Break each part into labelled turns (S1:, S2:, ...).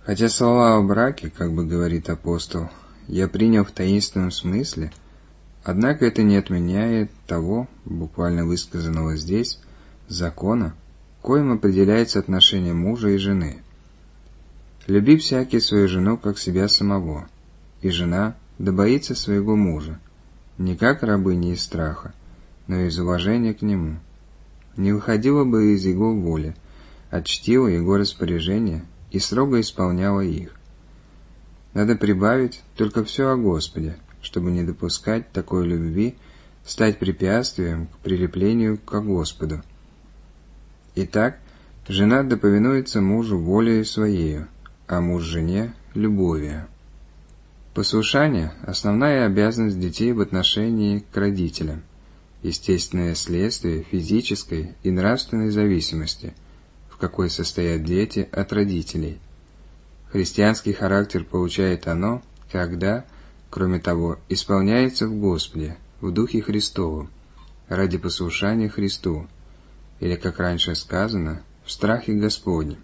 S1: Хотя слова о браке, как бы говорит апостол, я принял в таинственном смысле, однако это не отменяет того, буквально высказанного здесь, закона, коим определяется отношение мужа и жены. «Люби всякий свою жену, как себя самого, и жена да боится своего мужа, не как рабыня из страха, но из уважения к нему. Не выходила бы из его воли, а чтила его распоряжения и строго исполняла их. Надо прибавить только все о Господе, чтобы не допускать такой любви стать препятствием к прилеплению к Господу. Итак, жена да повинуется мужу волею своею, а муж жене любовью». Послушание – основная обязанность детей в отношении к родителям, естественное следствие физической и нравственной зависимости, в какой состоят дети от родителей. Христианский характер получает оно, когда, кроме того, исполняется в Господе, в Духе Христовом, ради послушания Христу, или, как раньше сказано, в страхе Господнем.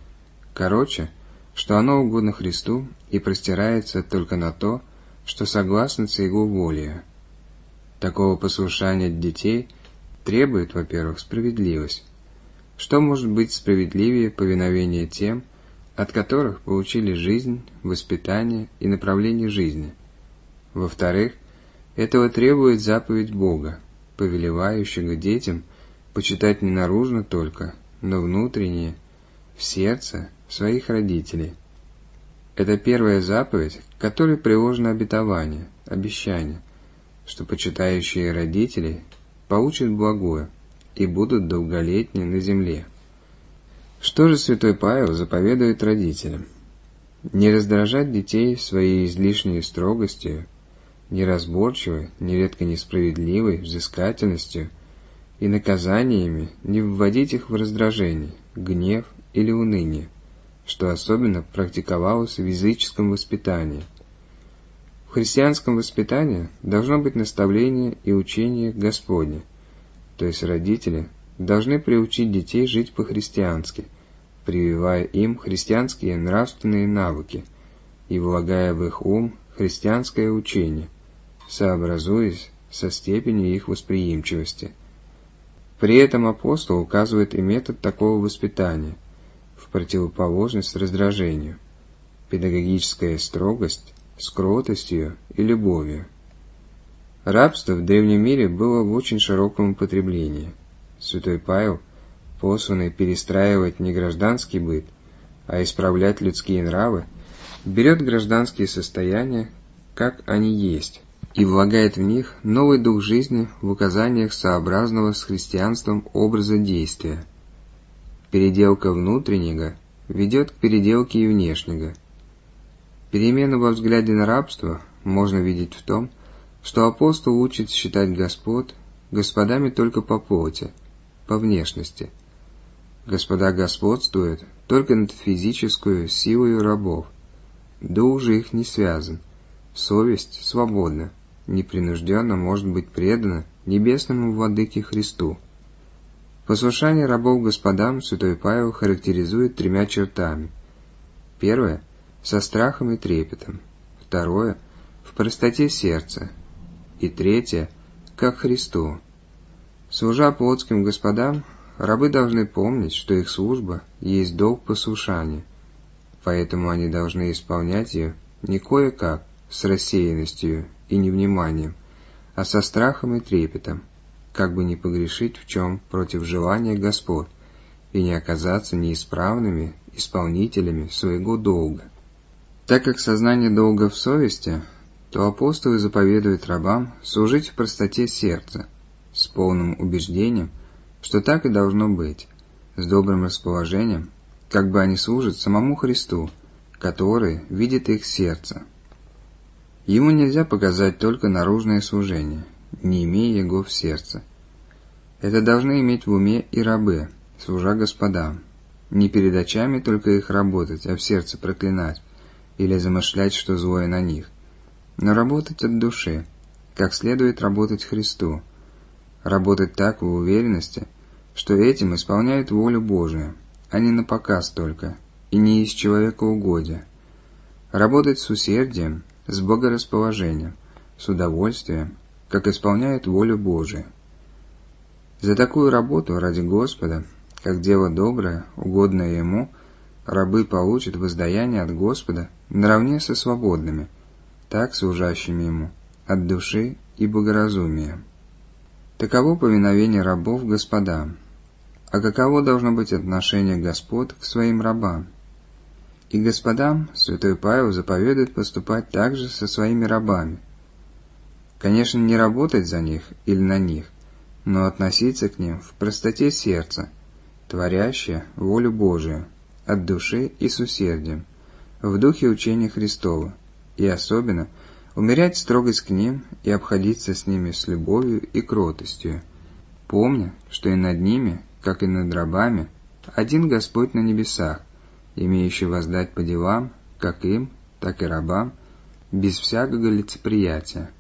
S1: Короче, что оно угодно Христу и простирается только на то, что согласно с Его волею. Такого послушания от детей требует, во-первых, справедливость. Что может быть справедливее повиновения тем, от которых получили жизнь, воспитание и направление жизни? Во-вторых, этого требует заповедь Бога, повелевающего детям почитать не наружно только, но внутренне, в сердце своих родителей. Это первая заповедь, к которой приложено обетование, обещание, что почитающие родителей получат благое и будут долголетние на земле. Что же святой Павел заповедует родителям? Не раздражать детей своей излишней строгостью, неразборчивой, нередко несправедливой взыскательностью и наказаниями не вводить их в раздражение, гнев или уныние, что особенно практиковалось в языческом воспитании. В христианском воспитании должно быть наставление и учение Господне, то есть родители должны приучить детей жить по-христиански, прививая им христианские нравственные навыки и влагая в их ум христианское учение, сообразуясь со степенью их восприимчивости. При этом апостол указывает и метод такого воспитания, в противоположность раздражению, педагогическая строгость с кротостью и любовью. Рабство в древнем мире было в очень широком употреблении. Святой Павел, посланный перестраивать не гражданский быт, а исправлять людские нравы, берет гражданские состояния, как они есть, и влагает в них новый дух жизни в указаниях сообразного с христианством образа действия. Переделка внутреннего ведет к переделке и внешнего. Перемену во взгляде на рабство можно видеть в том, что апостол учит считать господ господами только по плоти, по внешности. Господа господствуют только над физическую силою рабов. Дух же их не связан. Совесть свободна, непринужденно может быть предана небесному владыке Христу. Послушание рабов господам святой Павел характеризует тремя чертами. Первое – со страхом и трепетом. Второе – в простоте сердца. И третье – как Христу. Служа плотским господам, рабы должны помнить, что их служба есть долг послушания, поэтому они должны исполнять ее не кое-как, с рассеянностью и невниманием, а со страхом и трепетом, как бы не погрешить в чем против желания господ и не оказаться неисправными исполнителями своего долга. Так как сознание долга в совести, то апостолы заповедуют рабам служить в простоте сердца, с полным убеждением, что так и должно быть, с добрым расположением, как бы они служат самому Христу, который видит их сердце. Ему нельзя показать только наружное служение, не имея его в сердце. Это должны иметь в уме и рабы, служа господам, не перед очами только их работать, а в сердце проклинать или замышлять, что злое на них, но работать от души, как следует работать Христу, работать так в уверенности, что этим исполняют волю Божию, а не напоказ только, и не из человекоугодия. Работать с усердием, с богорасположением, с удовольствием, как исполняет волю Божию. За такую работу ради Господа, как дело доброе, угодное Ему, рабы получат воздаяние от Господа наравне со свободными, так служащими Ему, от души и богоразумия. Таково повиновение рабов господам. А каково должно быть отношение господ к своим рабам? И господам святой Павел заповедует поступать так же со своими рабами. Конечно, не работать за них или на них, но относиться к ним в простоте сердца, творящее волю Божию, от души и с усердием, в духе учения Христова, и особенно умерять строгость к ним и обходиться с ними с любовью и кротостью, помня, что и над ними, как и над рабами, один Господь на небесах, имеющий воздать по делам, как им, так и рабам, без всякого лицеприятия.